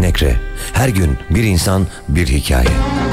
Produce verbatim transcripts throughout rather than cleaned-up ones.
Nekre. Her gün bir insan, bir hikaye.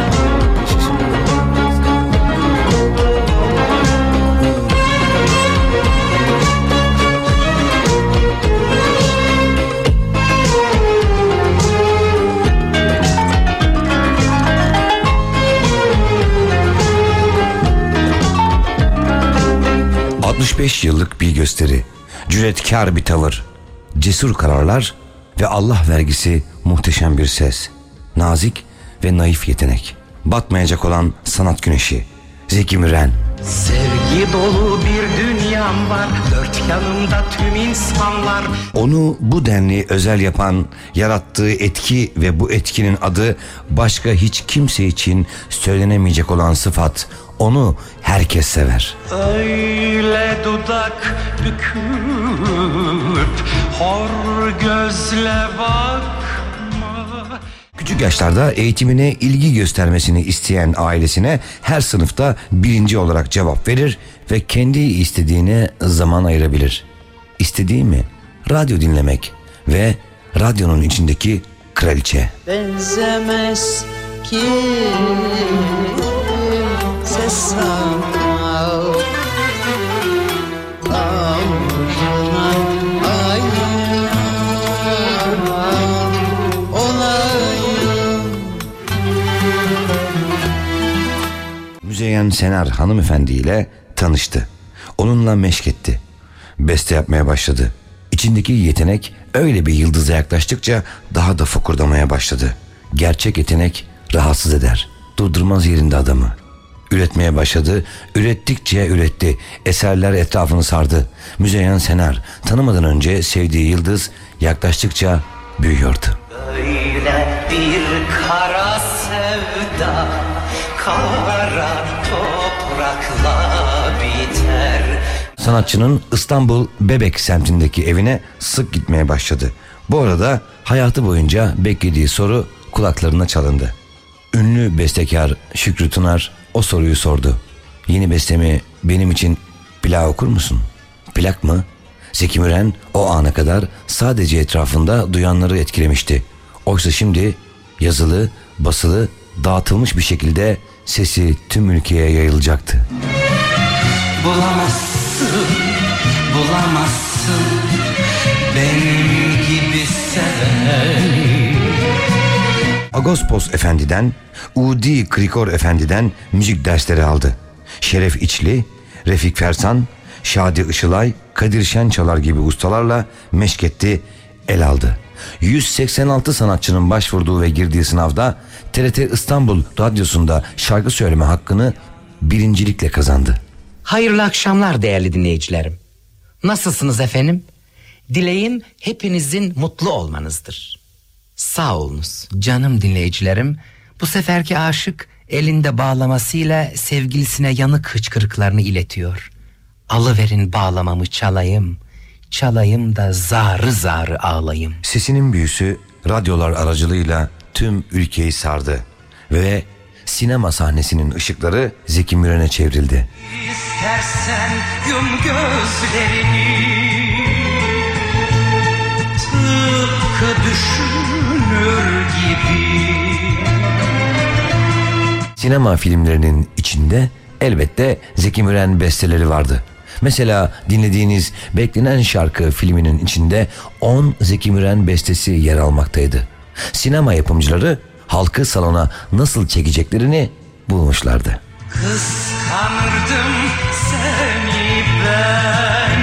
altmış beş yıllık bir gösteri, cüretkar bir tavır, cesur kararlar ve Allah vergisi muhteşem bir ses, nazik ve naif yetenek, batmayacak olan sanat güneşi, Zeki Müren. Sevgi dolu bir dünyam var, dört yanımda tüm insanlar. Onu bu denli özel yapan, yarattığı etki ve bu etkinin adı başka hiç kimse için söylenemeyecek olan sıfat. Onu herkes sever. Öyle dudak büküp hor gözle bakma. Küçük yaşlarda eğitimine ilgi göstermesini isteyen ailesine her sınıfta birinci olarak cevap verir ve kendi istediğine zaman ayırabilir. İstediği mi? Radyo dinlemek ve radyonun içindeki kraliçe. Benzemez ki sana Müzeyyen Senar hanımefendi ile tanıştı. Onunla meşk etti. Beste yapmaya başladı. İçindeki yetenek öyle bir yıldıza yaklaştıkça daha da fokurdamaya başladı. Gerçek yetenek rahatsız eder. Durdurmaz yerinde adamı. Üretmeye başladı. Ürettikçe üretti. Eserler etrafını sardı. Müzeyyen Senar tanımadan önce sevdiği yıldız yaklaştıkça büyüyordu. Böyle bir kara sevda kara toprakla biter. Sanatçının İstanbul Bebek semtindeki evine sık gitmeye başladı. Bu arada hayatı boyunca beklediği soru kulaklarına çalındı. Ünlü bestekar Şükrü Tunar o soruyu sordu. Yeni bestemi benim için plak okur musun? Plak mı? Zeki Müren o ana kadar sadece etrafında duyanları etkilemişti. Oysa şimdi yazılı, basılı, dağıtılmış bir şekilde sesi tüm ülkeye yayılacaktı. Bulamazsın, bulamazsın benim gibi seveni. Agospos Efendi'den, Udi Krikor Efendi'den müzik dersleri aldı. Şeref İçli, Refik Fersan, Şadi Işılay, Kadir Şençalar gibi ustalarla meşk etti, el aldı. yüz seksen altı sanatçının başvurduğu ve girdiği sınavda T R T İstanbul Radyosu'nda şarkı söyleme hakkını birincilikle kazandı. Hayırlı akşamlar değerli dinleyicilerim. Nasılsınız efendim? Dileğim hepinizin mutlu olmanızdır. Sağ olunuz canım dinleyicilerim. Bu seferki aşık elinde bağlamasıyla sevgilisine yanık hıçkırıklarını iletiyor. Alıverin bağlamamı çalayım, çalayım da zarı zarı ağlayayım. Sesinin büyüsü radyolar aracılığıyla tüm ülkeyi sardı ve sinema sahnesinin ışıkları Zeki Müren'e çevrildi. İstersen yum gözlerini, tıpkı düşünür gibi. Sinema filmlerinin içinde elbette Zeki Müren besteleri vardı. Mesela dinlediğiniz Beklenen Şarkı filminin içinde on Zeki Müren bestesi yer almaktaydı. Sinema yapımcıları halkı salona nasıl çekeceklerini bulmuşlardı. Kıskanırdım seni ben,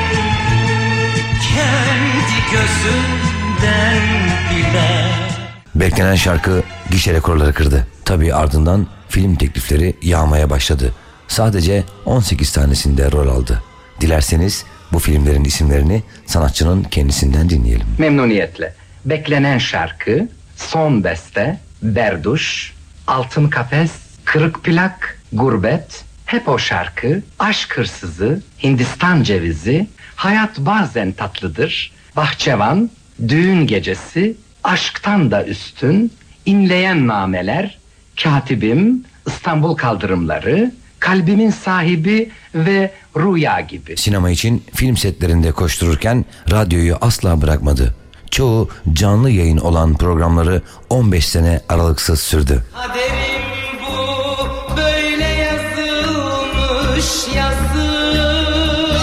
kendi gözümden bile. Beklenen Şarkı gişe rekorları kırdı. Tabii ardından film teklifleri yağmaya başladı. Sadece on sekiz tanesinde rol aldı. Dilerseniz bu filmlerin isimlerini sanatçının kendisinden dinleyelim. Memnuniyetle. Beklenen Şarkı, Son Beste, Berduş, Altın Kafes, Kırık Plak, Gurbet, Hep O Şarkı, Aşk Hırsızı, Hindistan Cevizi, Hayat Bazen Tatlıdır, Bahçevan, Düğün Gecesi, Aşktan da Üstün, İnleyen Nameler, Katibim, İstanbul Kaldırımları, Kalbimin Sahibi ve Rüya gibi. Sinema için film setlerinde koştururken radyoyu asla bırakmadı. çoğu canlı yayın olan programları on beş sene aralıksız sürdü. Kaderim bu, böyle yazılmış yazım.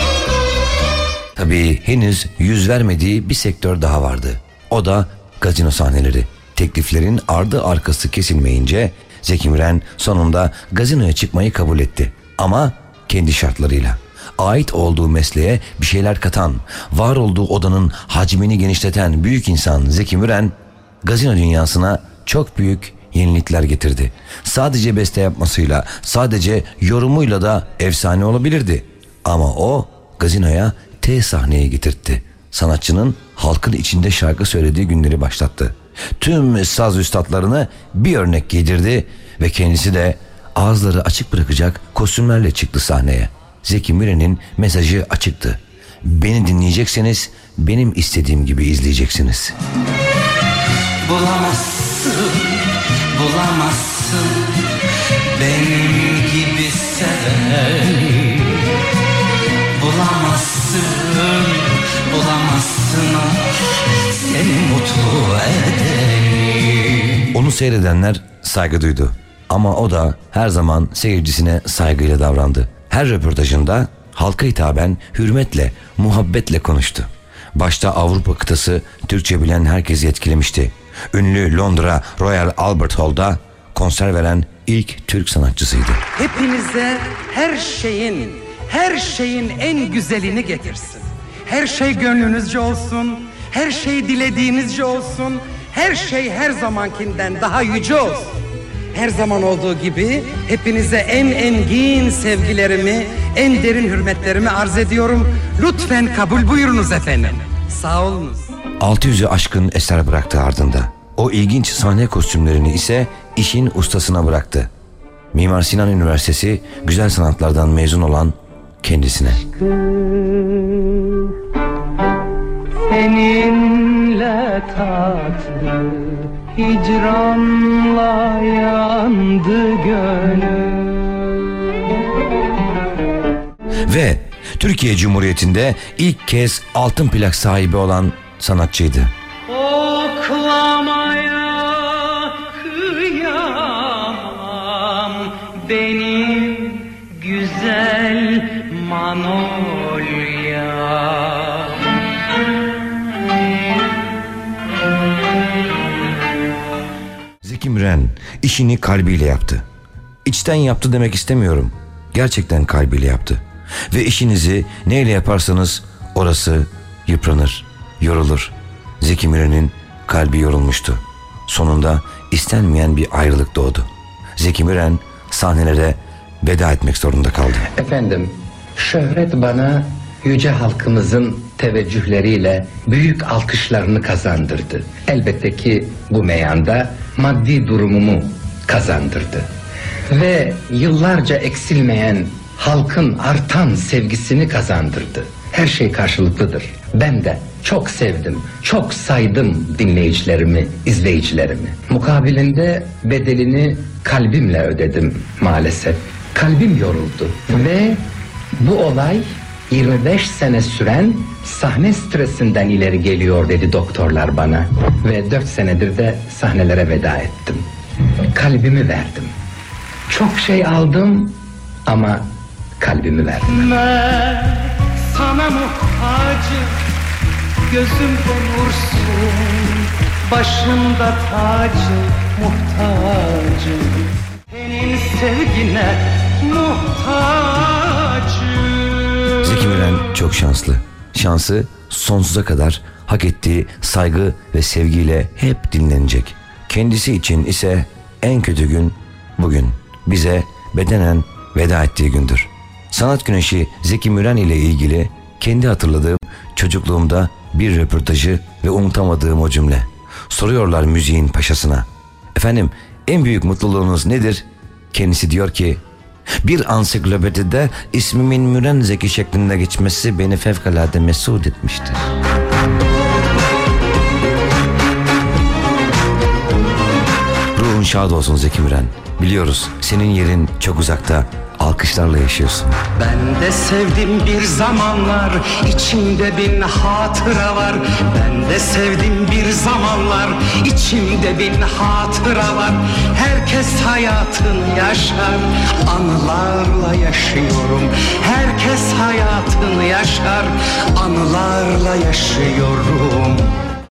Tabii henüz yüz vermediği bir sektör daha vardı. O da gazino sahneleri. Tekliflerin ardı arkası kesilmeyince Zeki Müren sonunda gazinoya çıkmayı kabul etti. Ama kendi şartlarıyla. Ait olduğu mesleğe bir şeyler katan, var olduğu odanın hacmini genişleten büyük insan Zeki Müren, gazino dünyasına çok büyük yenilikler getirdi. Sadece beste yapmasıyla, sadece yorumuyla da efsane olabilirdi. Ama o gazinoya T sahneye getirtti. Sanatçının halkın içinde şarkı söylediği günleri başlattı. Tüm saz üstadlarını bir örnek giydirdi ve kendisi de ağızları açık bırakacak kostümlerle çıktı sahneye. Zeki Müren'in mesajı açıktı. Beni dinleyecekseniz benim istediğim gibi izleyeceksiniz. Bulamazsın, bulamazsın benim gibi seveni. Bulamazsın, bulamazsın seni mutlu edeni. Onu seyredenler saygı duydu. Ama o da her zaman seyircisine saygıyla davrandı. Her röportajında halka hitaben hürmetle, muhabbetle konuştu. Başta Avrupa kıtası Türkçe bilen herkesi etkilemişti. Ünlü Londra Royal Albert Hall'da konser veren ilk Türk sanatçısıydı. Hepinize her şeyin, her şeyin en güzelini getirsin. Her şey gönlünüzce olsun, her şey dilediğinizce olsun, her şey her zamankinden daha yüce olsun. Her zaman olduğu gibi hepinize en engin sevgilerimi, en derin hürmetlerimi arz ediyorum. Lütfen kabul buyurunuz efendim. Sağ olunuz. altı yüzü aşkın eser bıraktı ardında. O ilginç sahne kostümlerini ise işin ustasına bıraktı. Mimar Sinan Üniversitesi Güzel Sanatlardan mezun olan kendisine. Seninle tatlı hicranla yandı gönül. Ve Türkiye Cumhuriyeti'nde ilk kez altın plak sahibi olan sanatçıydı. Oklamaya kıyamam benim güzel Manolya. Zeki Müren işini kalbiyle yaptı. İçten yaptı demek istemiyorum. Gerçekten kalbiyle yaptı. Ve işinizi neyle yaparsanız orası yıpranır, yorulur. Zeki Müren'in kalbi yorulmuştu. Sonunda istenmeyen bir ayrılık doğdu. Zeki Müren sahnelere veda etmek zorunda kaldı. Efendim, şöhret bana yüce halkımızın teveccühleriyle büyük alkışlarını kazandırdı. Elbette ki bu meyanda maddi durumumu kazandırdı. Ve yıllarca eksilmeyen halkın artan sevgisini kazandırdı. Her şey karşılıklıdır. Ben de çok sevdim, çok saydım dinleyicilerimi, izleyicilerimi. Mukabilinde bedelini kalbimle ödedim maalesef. Kalbim yoruldu ve bu olay yirmi beş sene süren sahne stresinden ileri geliyor dedi doktorlar bana. Ve dört senedir de sahnelere veda ettim. Kalbimi verdim. Çok şey aldım ama kalbimi verdim. Ben sana muhtacım, gözümde nursun, başımda tacım, muhtacım. Senin sevgine muhtacım. Zeki Müren çok şanslı. Şansı sonsuza kadar hak ettiği saygı ve sevgiyle hep dinlenecek. Kendisi için ise en kötü gün bugün. Bize bedenen veda ettiği gündür. Sanat Güneşi Zeki Müren ile ilgili kendi hatırladığım çocukluğumda bir röportajı ve unutamadığım o cümle. Soruyorlar müziğin paşasına. Efendim, en büyük mutluluğunuz nedir? Kendisi diyor ki, bir ansiklopedide ismimin Müren Zeki şeklinde geçmesi beni fevkalade mesut etmiştir. Ruhun şad olsun Zeki Müren. Biliyoruz senin yerin çok uzakta alkışlarla yaşıyorsun. Ben de sevdim bir zamanlar, içimde bin hatıra var. Ben de sevdim bir zamanlar, içimde bin hatıra var. Herkes hayatını yaşar, anılarla yaşıyorum. Herkes hayatını yaşar, anılarla yaşıyorum.